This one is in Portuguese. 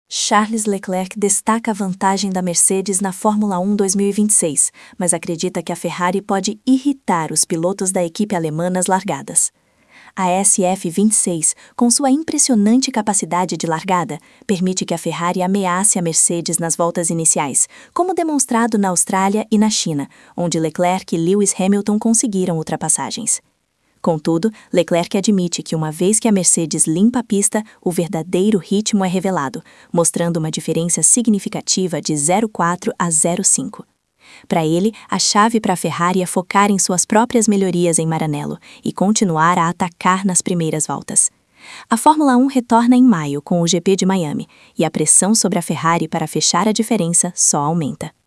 Charles Leclerc destaca a vantagem da Mercedes na Fórmula 1 2026, mas acredita que a Ferrari pode irritar os pilotos da equipe alemã nas largadas. A SF26, com sua impressionante capacidade de largada, permite que a Ferrari ameace a Mercedes nas voltas iniciais, como demonstrado na Austrália e na China, onde Leclerc e Lewis Hamilton conseguiram ultrapassagens. Contudo, Leclerc admite que uma vez que a Mercedes limpa a pista, o verdadeiro ritmo é revelado, mostrando uma diferença significativa de 0,4 a 0,5. Para ele, a chave para a Ferrari é focar em suas próprias melhorias em Maranello e continuar a atacar nas primeiras voltas. A Fórmula 1 retorna em maio com o GP de Miami, e a pressão sobre a Ferrari para fechar a diferença só aumenta.